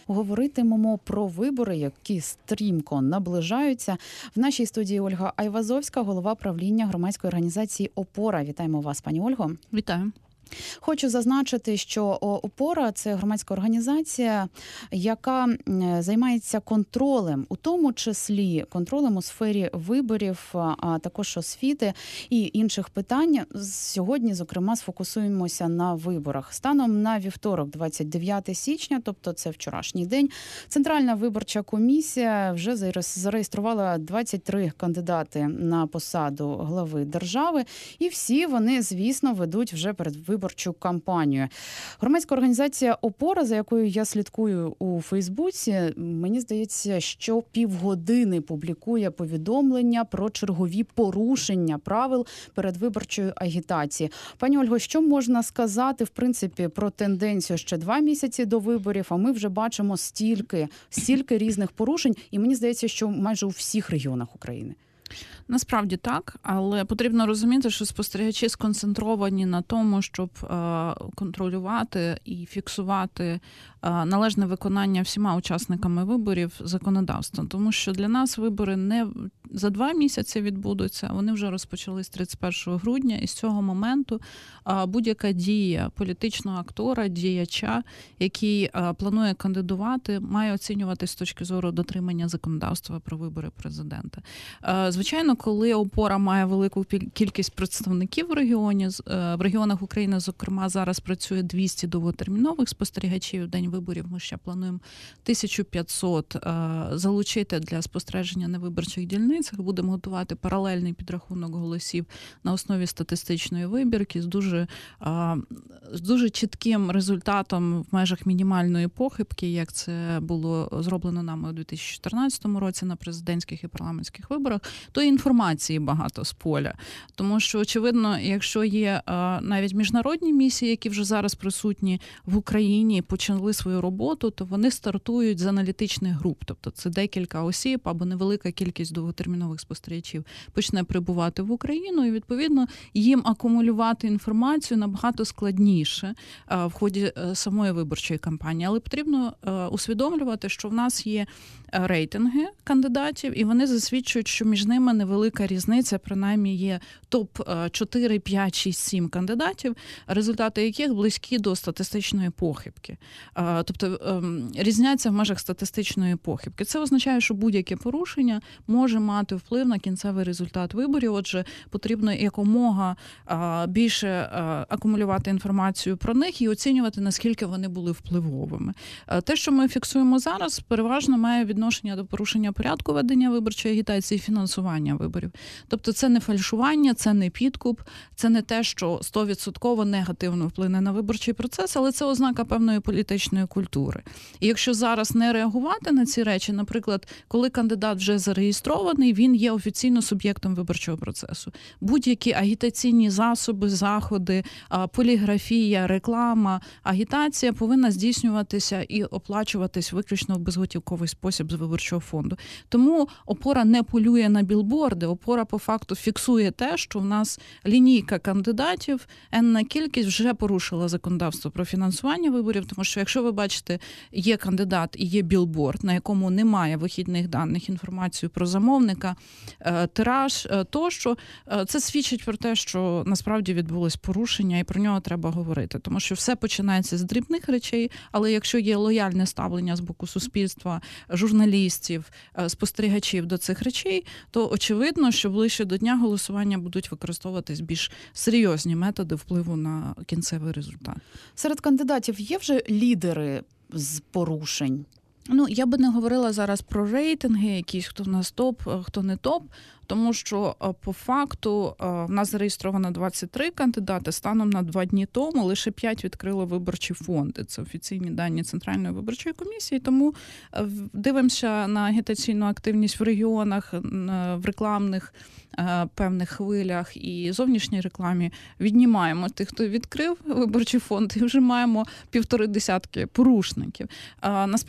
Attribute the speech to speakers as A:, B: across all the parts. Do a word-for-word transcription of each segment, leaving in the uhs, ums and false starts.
A: Говоритимемо про вибори, які стрімко наближаються. В нашій студії Ольга Айвазовська, голова правління громадської організації «Опора». Вітаємо вас, пані Ольго.
B: Вітаю.
A: Хочу зазначити, що «Опора» – це громадська організація, яка займається контролем, у тому числі контролем у сфері виборів, а також освіти і інших питань. Сьогодні, зокрема, сфокусуємося на виборах. Станом на вівторок, двадцять дев'яте січня, тобто це вчорашній день, Центральна виборча комісія вже зареєструвала двадцять три кандидати на посаду глави держави, і всі вони, звісно, ведуть вже перед виборчою кампанію. Громадська організація «Опора», за якою я слідкую у Фейсбуці, мені здається, що півгодини публікує повідомлення про чергові порушення правил передвиборчої агітації. Пані Ольго, що можна сказати, в принципі, про тенденцію ще два місяці до виборів, а ми вже бачимо стільки, стільки різних порушень, і мені здається, що майже у всіх регіонах України.
B: Насправді так, але потрібно розуміти, що спостерігачі сконцентровані на тому, щоб контролювати і фіксувати належне виконання всіма учасниками виборів законодавства. Тому що для нас вибори не за два місяці відбудуться, вони вже розпочались тридцять першого грудня, і з цього моменту будь-яка дія політичного актора, діяча, який планує кандидувати, має оцінюватись з точки зору дотримання законодавства про вибори президента. Звичайно, коли «Опора» має велику кількість представників в регіоні, в регіонах України, зокрема, зараз працює двісті довготермінових спостерігачів в день виборів, ми ще плануємо тисячу п'ятсот залучити для спостереження на виборчих дільницях, будемо готувати паралельний підрахунок голосів на основі статистичної вибірки з дуже, з дуже чітким результатом в межах мінімальної похибки, як це було зроблено нами у дві тисячі чотирнадцятому році на президентських і парламентських виборах, то інформації багато з поля. Тому що, очевидно, якщо є навіть міжнародні місії, які вже зараз присутні в Україні, почали свою роботу, то вони стартують з аналітичних груп. Тобто це декілька осіб або невелика кількість довготермінових спостерігачів почне прибувати в Україну, і, відповідно, їм акумулювати інформацію набагато складніше в ході самої виборчої кампанії. Але потрібно усвідомлювати, що в нас є рейтинги кандидатів, і вони засвідчують, що між ними невелика різниця, принаймні є топ чотири, п'ять, шість, сім кандидатів, результати яких близькі до статистичної похибки. Тобто різняться в межах статистичної похибки. Це означає, що будь-яке порушення може мати вплив на кінцевий результат виборів, отже, потрібно якомога більше акумулювати інформацію про них і оцінювати, наскільки вони були впливовими. Те, що ми фіксуємо зараз, переважно має відношення до порушення порядку ведення виборчої агітації і фінансування виборів. Тобто це не фальшування, це не підкуп, це не те, що сто відсотків негативно вплине на виборчий процес, але це ознака певної політичної культури. І якщо зараз не реагувати на ці речі, наприклад, коли кандидат вже зареєстрований, він є офіційно суб'єктом виборчого процесу. Будь-які агітаційні засоби, заходи, поліграфія, реклама, агітація повинна здійснюватися і оплачуватись виключно в безготівковий спосіб з виборчого фонду. Тому «Опора» не полює на білборди, «Опора» по факту фіксує те, що в нас лінійка кандидатів, енна кількість вже порушила законодавство про фінансування виборів, тому що якщо ви бачите, є кандидат і є білборд, на якому немає вихідних даних, інформацію про замовника, тираж, тощо, це свідчить про те, що насправді відбулось порушення і про нього треба говорити. Тому що все починається з дрібних речей, але якщо є лояльне ставлення з боку суспільства, журналістів, спостерігачів до цих речей, то очевидно, що ближче до дня голосування будуть використовуватись більш серйозні методи впливу на кінцевий результат.
A: Серед кандидатів є вже лідери з порушень?
B: Ну, я би не говорила зараз про рейтинги, якісь, хто в нас топ, хто не топ, тому що по факту в нас зареєстровано двадцять три кандидати, станом на два дні тому лише п'ять відкрили виборчі фонди. Це офіційні дані Центральної виборчої комісії, тому дивимося на агітаційну активність в регіонах, в рекламних певних хвилях і зовнішній рекламі, віднімаємо тих, хто відкрив виборчий фонд, і вже маємо півтори десятки порушників. Насправді зараз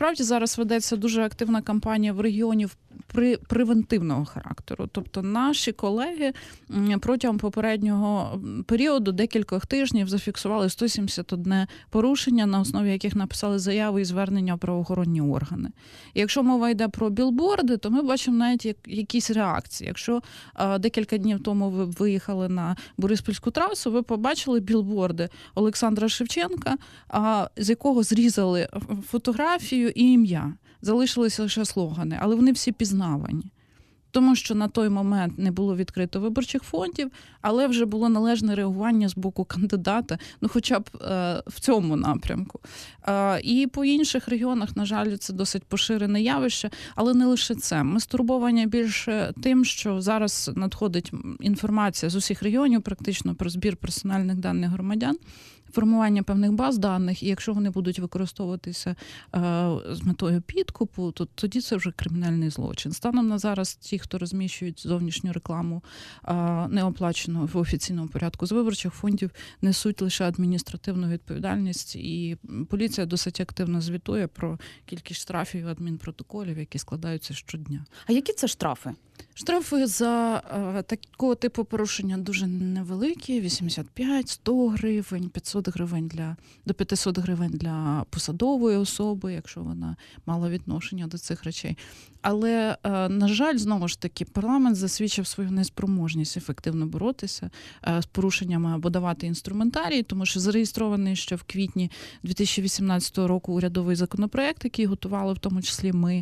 B: зараз ведеться дуже активна кампанія в регіоні при превентивного характеру. Тобто наші колеги протягом попереднього періоду декількох тижнів зафіксували сто сімдесят одне порушення, на основі яких написали заяви і звернення в правоохоронні органи. І якщо мова йде про білборди, то ми бачимо навіть як, якісь реакції. Якщо а, декілька днів тому ви виїхали на Бориспільську трасу, ви побачили білборди Олександра Шевченка, а, з якого зрізали фотографію і ім'я. Залишилися лише слогани, але вони всі пізнавані. Тому що на той момент не було відкрито виборчих фондів, але вже було належне реагування з боку кандидата, ну хоча б е, в цьому напрямку. Е, і по інших регіонах, на жаль, це досить поширене явище, але не лише це. Ми стурбовані більше тим, що зараз надходить інформація з усіх регіонів практично про збір персональних даних громадян, формування певних баз даних, і якщо вони будуть використовуватися е, з метою підкупу, то тоді це вже кримінальний злочин. Станом на зараз ті, хто розміщують зовнішню рекламу е, неоплачену в офіційному порядку з виборчих фондів, несуть лише адміністративну відповідальність, і поліція досить активно звітує про кількість штрафів і адмінпротоколів, які складаються щодня.
A: А які це штрафи?
B: Штрафи за е, такого типу порушення дуже невеликі: вісімдесят п'ять, сто гривень, п'ятсот гривень для до п'ятсот гривень для посадової особи, якщо вона мала відношення до цих речей. Але, е, на жаль, знову ж таки, парламент засвідчив свою неспроможність ефективно боротися е, з порушеннями або давати інструментарій, тому що зареєстрований ще в квітні дві тисячі вісімнадцятого року урядовий законопроект, який готували в тому числі ми,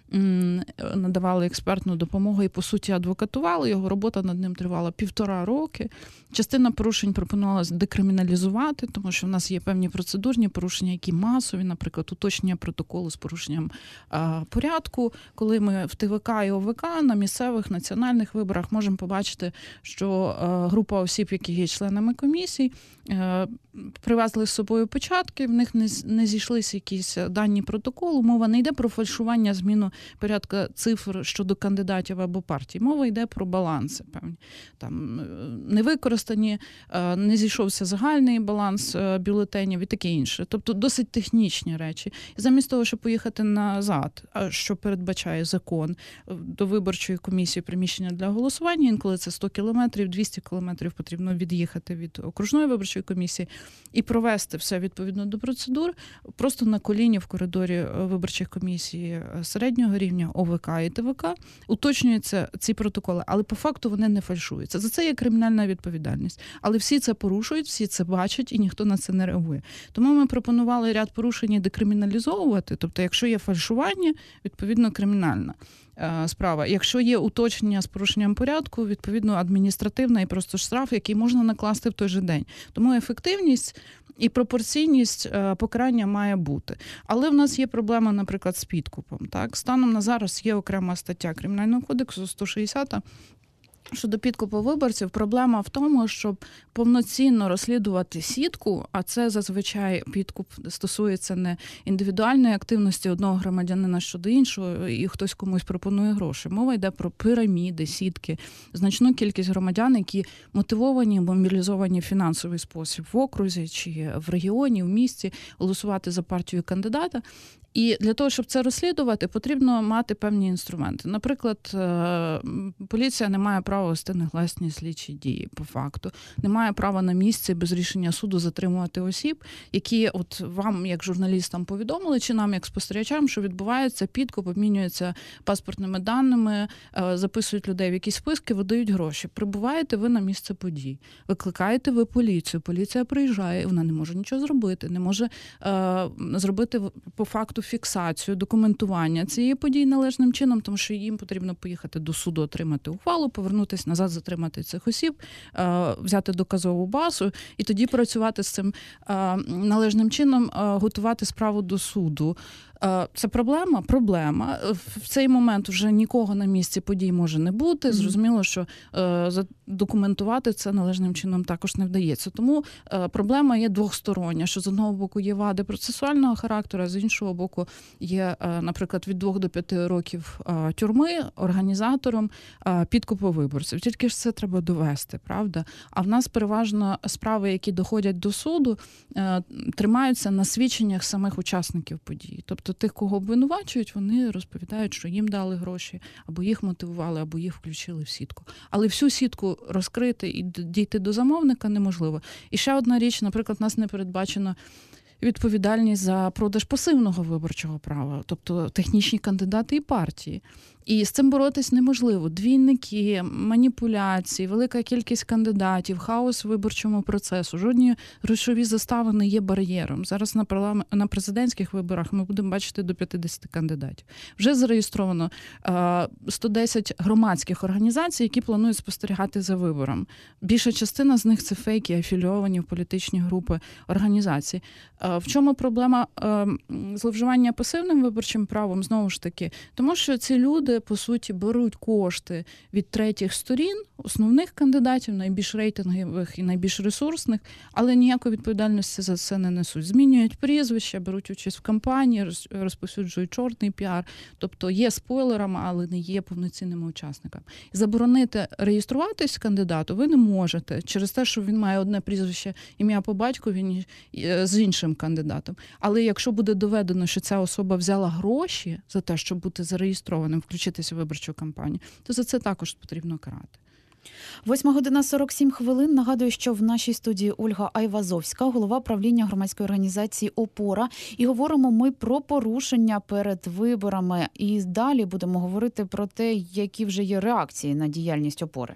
B: надавали експертну допомогу і, по суті, адвокатували. Його робота над ним тривала півтора роки. Частина порушень пропонувалася декриміналізувати, тому що в нас є певні процедурні порушення, які масові, наприклад, уточнення протоколу з порушенням а, порядку. Коли ми в ТВК і ОВК на місцевих національних виборах можемо побачити, що а, група осіб, які є членами комісій, а, привезли з собою початки, в них не, не зійшлися якісь дані протоколу. Мова не йде про фальшування, зміну порядка цифр щодо кандидатів або партій. Мова йде про баланси певні. Там не використані, не зійшовся загальний баланс бюлетенів і таке інше. Тобто досить технічні речі. І замість того, щоб поїхати назад, що передбачає закон, до виборчої комісії приміщення для голосування, інколи це сто кілометрів, двісті кілометрів потрібно від'їхати від окружної виборчої комісії і провести все відповідно до процедур, просто на коліні в коридорі виборчих комісій середнього рівня ОВК і ТВК уточнюються ці протоколи, але по факту вони не фальшуються. За це є кримінальна відповідальність. Але всі це порушують, всі це бачать і ніхто на це не реагує. Тому ми пропонували ряд порушень декриміналізовувати, тобто якщо є фальшування, відповідно кримінальна справа. Якщо є уточнення з порушенням порядку, відповідно адміністративна і просто штраф, який можна накласти в той же день. Тому ефективність і пропорційність покарання має бути. Але в нас є проблема, наприклад, з підкупом. Так? Станом на зараз є окрема стаття Кримінального кодексу сто шістдесята, щодо підкупу виборців. Проблема в тому, щоб повноцінно розслідувати сітку, а це зазвичай підкуп стосується не індивідуальної активності одного громадянина щодо іншого, і хтось комусь пропонує гроші. Мова йде про піраміди, сітки, значну кількість громадян, які мотивовані, мобілізовані в фінансовий спосіб в окрузі чи в регіоні, в місті, голосувати за партію кандидата. І для того, щоб це розслідувати, потрібно мати певні інструменти. Наприклад, поліція не має права вести негласні слідчі дії, по факту. Не має права на місці без рішення суду затримувати осіб, які от вам, як журналістам, повідомили, чи нам, як спостерігачам, що відбувається підкуп, обмінюються паспортними даними, записують людей в якісь списки, видають гроші. Прибуваєте ви на місце подій, викликаєте ви поліцію, поліція приїжджає, вона не може нічого зробити, не може е, зробити по факту фіксацію, документування цієї події належним чином, тому що їм потрібно поїхати до суду, отримати ухвалу, повернутися назад, затримати цих осіб, взяти доказову базу і тоді працювати з цим належним чином, готувати справу до суду. Це проблема? Проблема. В цей момент вже нікого на місці подій може не бути. Зрозуміло, що задокументувати це належним чином також не вдається. Тому проблема є двостороння, що з одного боку є вади процесуального характеру, а з іншого боку є, наприклад, від двох до п'яти років тюрми організатором підкупу виборців. Тільки ж це треба довести, правда? А в нас переважно справи, які доходять до суду, тримаються на свідченнях самих учасників подій. Тобто Тобто тих, кого обвинувачують, вони розповідають, що їм дали гроші, або їх мотивували, або їх включили в сітку. Але всю сітку розкрити і дійти до замовника неможливо. І ще одна річ, наприклад, у нас не передбачено відповідальність за продаж пасивного виборчого права, тобто технічні кандидати і партії. І з цим боротись неможливо. Двійники, маніпуляції, велика кількість кандидатів, хаос в виборчому процесу. Жодні грошові застави не є бар'єром. Зараз на парламент, на президентських виборах ми будемо бачити до п'ятдесят кандидатів. Вже зареєстровано сто десять громадських організацій, які планують спостерігати за вибором. Більша частина з них – це фейки, афілійовані в політичні групи організацій. В чому проблема зловживання пасивним виборчим правом? Знову ж таки, тому що ці люди, по суті, беруть кошти від третіх сторін, основних кандидатів, найбільш рейтингових і найбільш ресурсних, але ніякої відповідальності за це не несуть. Змінюють прізвища, беруть участь в кампанії, розповсюджують чорний піар, тобто є спойлерами, але не є повноцінними учасниками. Заборонити реєструватись кандидату ви не можете через те, що він має одне прізвище, ім'я по батькові з іншим кандидатом. Але якщо буде доведено, що ця особа взяла гроші за те, щоб бути зареєстрованим, включитися в виборчу кампанію, то за це також потрібно карати.
A: Восьма година сорок сім хвилин. Нагадую, що в нашій студії Ольга Айвазовська, голова правління громадської організації «Опора». І говоримо ми про порушення перед виборами. І далі будемо говорити про те, які вже є реакції на діяльність «Опори».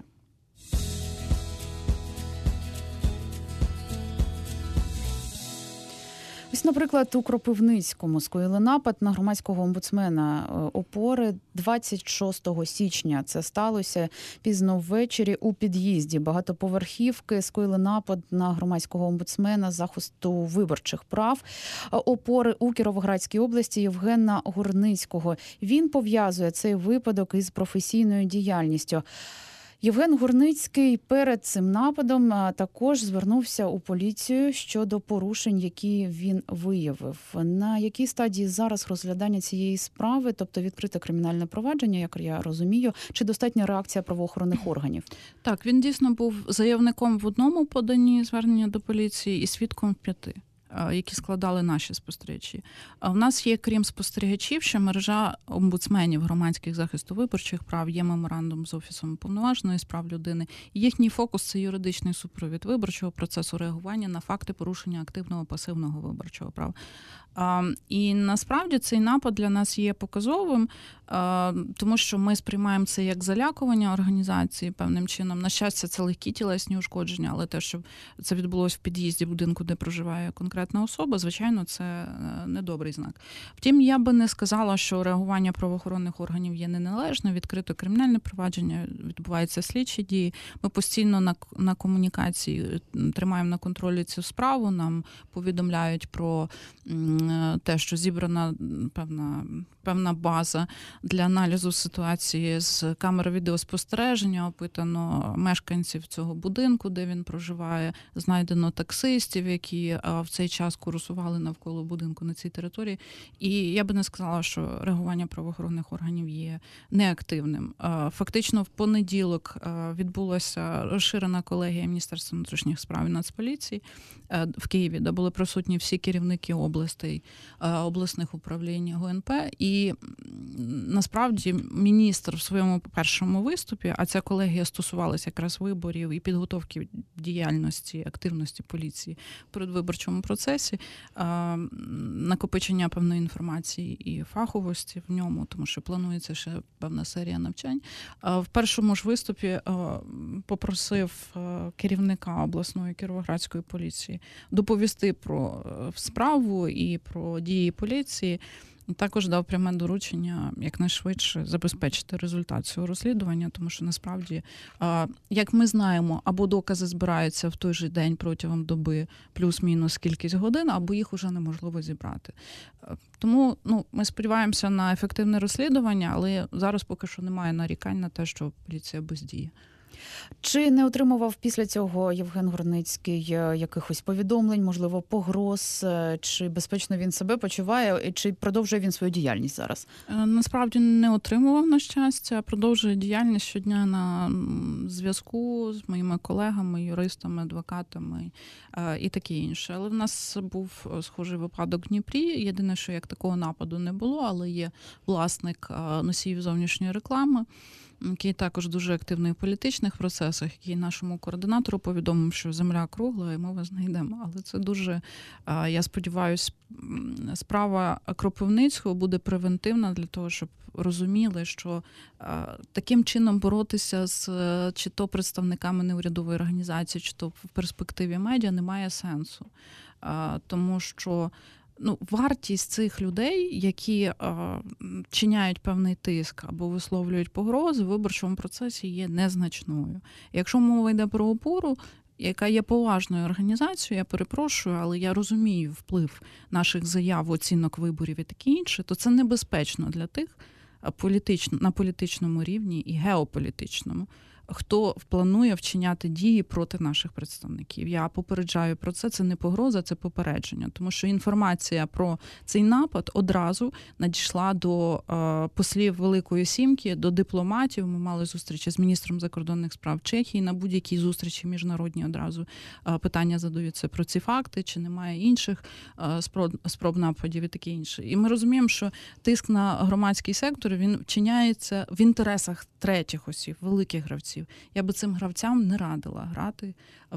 A: Ось, наприклад, у Кропивницькому скоїли напад на громадського омбудсмена «Опори» двадцять шостого січня. Це сталося пізно ввечері у під'їзді багатоповерхівки. Скоїли напад на громадського омбудсмена захисту виборчих прав «Опори» у Кіровоградській області Євгена Гурницького. Він пов'язує цей випадок із професійною діяльністю. Євген Гурницький перед цим нападом також звернувся у поліцію щодо порушень, які він виявив. На якій стадії зараз розглядання цієї справи, тобто відкрите кримінальне провадження, як я розумію, чи достатня реакція правоохоронних органів?
B: Так, він дійсно був заявником в одному поданні звернення до поліції і свідком в п'яти, які складали наші спостерігачі. А в нас є, крім спостерігачів, ще мережа омбудсменів громадських захисту виборчих прав, є меморандум з Офісом уповноваженої з прав людини. Їхній фокус – це юридичний супровід виборчого процесу, реагування на факти порушення активного пасивного виборчого права. І насправді цей напад для нас є показовим, тому що ми сприймаємо це як залякування організації певним чином. На щастя, це легкі тілесні ушкодження, але те, що це відбулося в під'їзді будинку, де проживає конкретна особа, звичайно, це недобрий знак. Втім, я би не сказала, що реагування правоохоронних органів є неналежне, відкрито кримінальне провадження, відбуваються слідчі дії. Ми постійно на, на комунікації тримаємо на контролі цю справу, нам повідомляють про те, що зібрана певна, певна база для аналізу ситуації з камер відеоспостереження, опитано мешканців цього будинку, де він проживає, знайдено таксистів, які в цей час курсували навколо будинку на цій території. І я би не сказала, що реагування правоохоронних органів є неактивним. Фактично в понеділок відбулася розширена колегія Міністерства внутрішніх справ і Нацполіції в Києві, де були присутні всі керівники областей, обласних управлінь ГУНП. І насправді міністр в своєму першому виступі, а ця колегія стосувалася якраз виборів і підготовки діяльності, активності поліції в передвиборчому процесі, накопичення певної інформації і фаховості в ньому, тому що планується ще певна серія навчань. В першому ж виступі попросив керівника обласної Кіровоградської поліції доповісти про справу і про дії поліції. Також дав пряме доручення якнайшвидше забезпечити результат цього розслідування, тому що насправді, як ми знаємо, або докази збираються в той же день протягом доби плюс-мінус кількість годин, або їх уже неможливо зібрати. Тому ну, ми сподіваємося на ефективне розслідування, але зараз поки що немає нарікань на те, що поліція бездіє.
A: Чи не отримував після цього Євген Горницький якихось повідомлень, можливо, погроз, чи безпечно він себе почуває, чи продовжує він свою діяльність зараз?
B: Насправді не отримував, на щастя, продовжує діяльність щодня на зв'язку з моїми колегами, юристами, адвокатами і таке інше. Але в нас був схожий випадок в Дніпрі. Єдине, що як такого нападу не було, але є власник носіїв зовнішньої реклами, який також дуже активний у політичних процесах, який нашому координатору повідомив, що земля кругла, і ми вас знайдемо. Але це дуже, я сподіваюся, справа Кропивницького буде превентивна для того, щоб розуміли, що таким чином боротися з чи то представниками неурядової організації, чи то в перспективі медіа немає сенсу. Тому що Ну, вартість цих людей, які е, чиняють певний тиск або висловлюють погрози в виборчому процесі, є незначною. Якщо мова йде про опору, яка є поважною організацією, я перепрошую, але я розумію вплив наших заяв, оцінок виборів і таке інше, то це небезпечно для тих політично, на політичному рівні і геополітичному, хто планує вчиняти дії проти наших представників. Я попереджаю про це, це не погроза, це попередження. Тому що інформація про цей напад одразу надійшла до е, послів Великої Сімки, до дипломатів. Ми мали зустрічі з міністром закордонних справ Чехії. На будь-якій зустрічі міжнародній одразу е, питання задаються про ці факти, чи немає інших е, спроб, спроб нападів і таке інше. І ми розуміємо, що тиск на громадський сектор, він вчиняється в інтересах третіх осіб, великих гравців. Я би цим гравцям не радила грати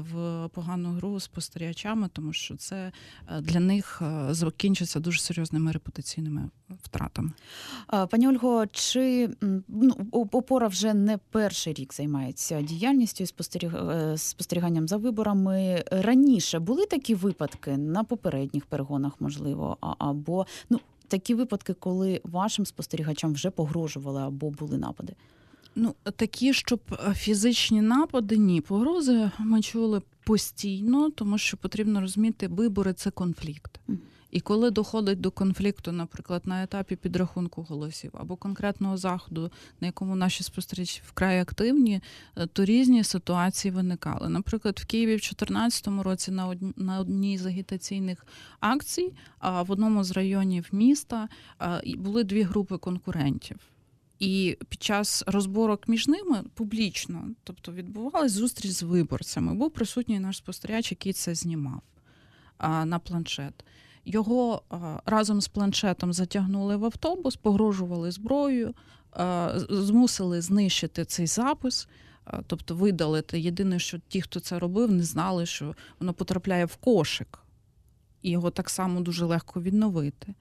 B: в погану гру з спостерігачами, тому що це для них закінчиться дуже серйозними репутаційними втратами.
A: Пані Ольго, чи ну, опора вже не перший рік займається діяльністю і спостеріг... спостеріганням за виборами? Раніше були такі випадки на попередніх перегонах, можливо, або ну, такі випадки, коли вашим спостерігачам вже погрожували або були напади?
B: Ну, такі, щоб фізичні напади, ні. Погрози ми чули постійно, тому що потрібно розуміти, вибори – це конфлікт. І коли доходить до конфлікту, наприклад, на етапі підрахунку голосів або конкретного заходу, на якому наші спостерігачі вкрай активні, то різні ситуації виникали. Наприклад, в Києві в дві тисячі чотирнадцятому році на одній, на одній з агітаційних акцій в одному з районів міста були дві групи конкурентів. І під час розборок між ними публічно, тобто відбувалась зустріч з виборцями. Був присутній наш спостерігач, який це знімав а, на планшет. Його а, разом з планшетом затягнули в автобус, погрожували зброєю, а, змусили знищити цей запис, а, тобто видалити. Єдине, що ті, хто це робив, не знали, що воно потрапляє в кошик. І його так само дуже легко відновити.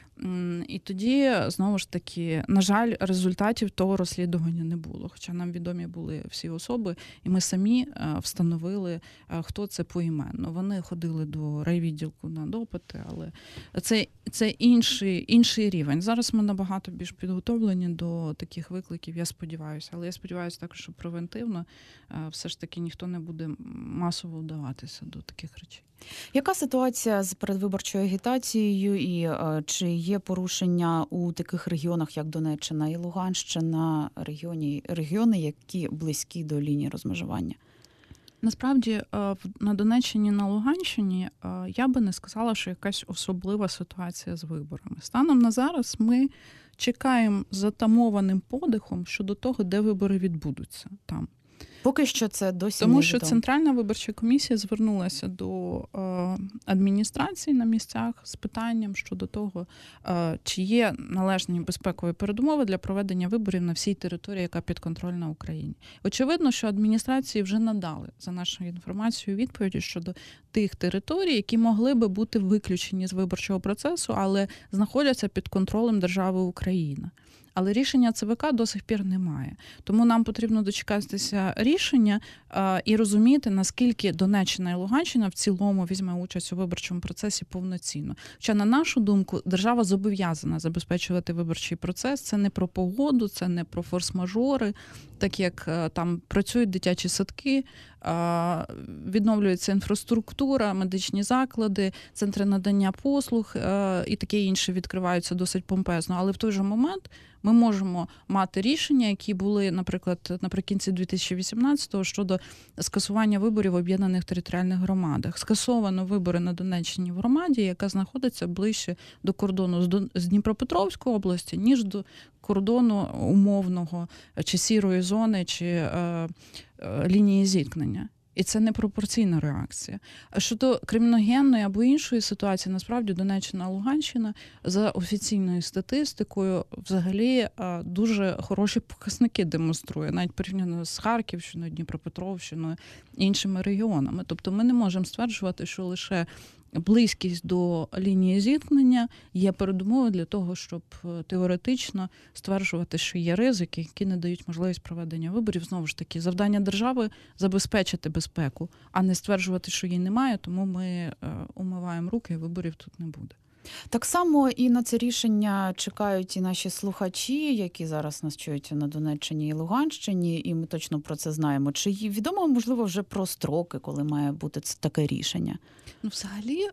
B: І тоді, знову ж таки, на жаль, результатів того розслідування не було. Хоча нам відомі були всі особи, і ми самі встановили, хто це поіменно. Вони ходили до райвідділку на допити, але це, це інший, інший рівень. Зараз ми набагато більш підготовлені до таких викликів, я сподіваюся. Але я сподіваюся також, що превентивно все ж таки ніхто не буде масово вдаватися до таких речей.
A: Яка ситуація з передвиборчою агітацією і е, чи є порушення у таких регіонах, як Донеччина і Луганщина, регіоні, регіони, які близькі до лінії розмежування?
B: Насправді, на Донеччині, на Луганщині я би не сказала, що якась особлива ситуація з виборами. Станом на зараз ми чекаємо з затамованим подихом щодо того, де вибори відбудуться там.
A: Поки що це досі
B: Тому
A: невідомо.
B: що Центральна виборча комісія звернулася до е, адміністрації на місцях з питанням щодо того, е, чи є належні безпекові передумови для проведення виборів на всій території, яка підконтрольна Україні. Очевидно, що адміністрації вже надали, за нашою інформацією, відповіді щодо тих територій, які могли би бути виключені з виборчого процесу, але знаходяться під контролем держави Україна. Але рішення ЦВК до сих пір немає. Тому нам потрібно дочекатися рішення а, і розуміти, наскільки Донеччина і Луганщина в цілому візьме участь у виборчому процесі повноцінно. Хоча, на нашу думку, держава зобов'язана забезпечувати виборчий процес. Це не про погоду, це не про форс-мажори, так як а, там працюють дитячі садки, відновлюється інфраструктура, медичні заклади, центри надання послуг і таке інше відкриваються досить помпезно. Але в той же момент ми можемо мати рішення, які були, наприклад, наприкінці дві тисячі вісімнадцятого щодо скасування виборів в об'єднаних територіальних громадах. Скасовано вибори на Донеччині в громаді, яка знаходиться ближче до кордону з Дніпропетровської області, ніж до кордону умовного, чи сірої зони, чи е, е, лінії зіткнення. І це непропорційна реакція. А щодо криміногенної або іншої ситуації, насправді Донеччина, Луганщина за офіційною статистикою взагалі дуже хороші показники демонструє, навіть порівняно з Харківщиною, Дніпропетровщиною, іншими регіонами. Тобто ми не можемо стверджувати, що лише близькість до лінії зіткнення є передумовою для того, щоб теоретично стверджувати, що є ризики, які не дають можливість проведення виборів. Знову ж таки, завдання держави – забезпечити безпеку, а не стверджувати, що її немає, тому ми умиваємо руки, і виборів тут не буде.
A: Так само і на це рішення чекають і наші слухачі, які зараз нас чують на Донеччині і Луганщині, і ми точно про це знаємо. Чи відомо, можливо, вже про строки, коли має бути таке рішення?
B: Ну, взагалі,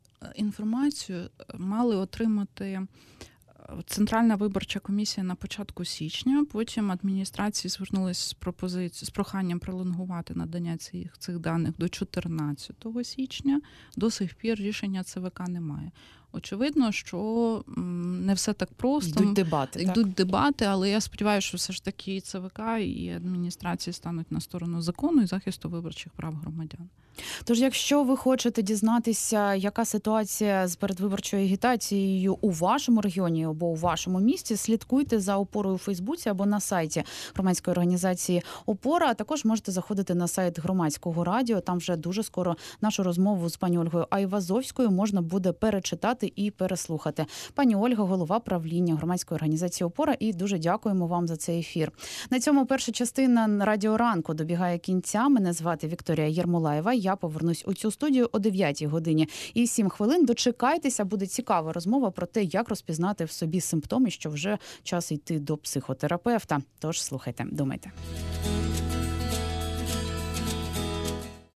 B: інформацію мали отримати Центральна виборча комісія на початку січня, потім адміністрації звернулися з пропозицією, з проханням пролонгувати надання цих, цих даних до чотирнадцятого січня. До сих пір рішення ЦВК немає. Очевидно, що не все так просто.
A: Йдуть дебати.
B: Йдуть
A: так?
B: дебати, але я сподіваюся, що все ж таки і ЦВК, і адміністрації стануть на сторону закону і захисту виборчих прав громадян.
A: Тож, якщо ви хочете дізнатися, яка ситуація з передвиборчою агітацією у вашому регіоні або у вашому місті, слідкуйте за «Опорою» у Фейсбуці або на сайті громадської організації «Опора», а також можете заходити на сайт Громадського радіо. Там вже дуже скоро нашу розмову з пані Ольгою Айвазовською можна буде перечитати і переслухати. Пані Ольга, голова правління громадської організації «Опора», і дуже дякуємо вам за цей ефір. На цьому перша частина «Радіо ранку» добігає кінця. Мене звати Вікторія Єрмолаєва. Я повернусь у цю студію о дев'ятій годині і сім хвилин. Дочекайтеся, буде цікава розмова про те, як розпізнати в собі симптоми, що вже час йти до психотерапевта. Тож слухайте, думайте.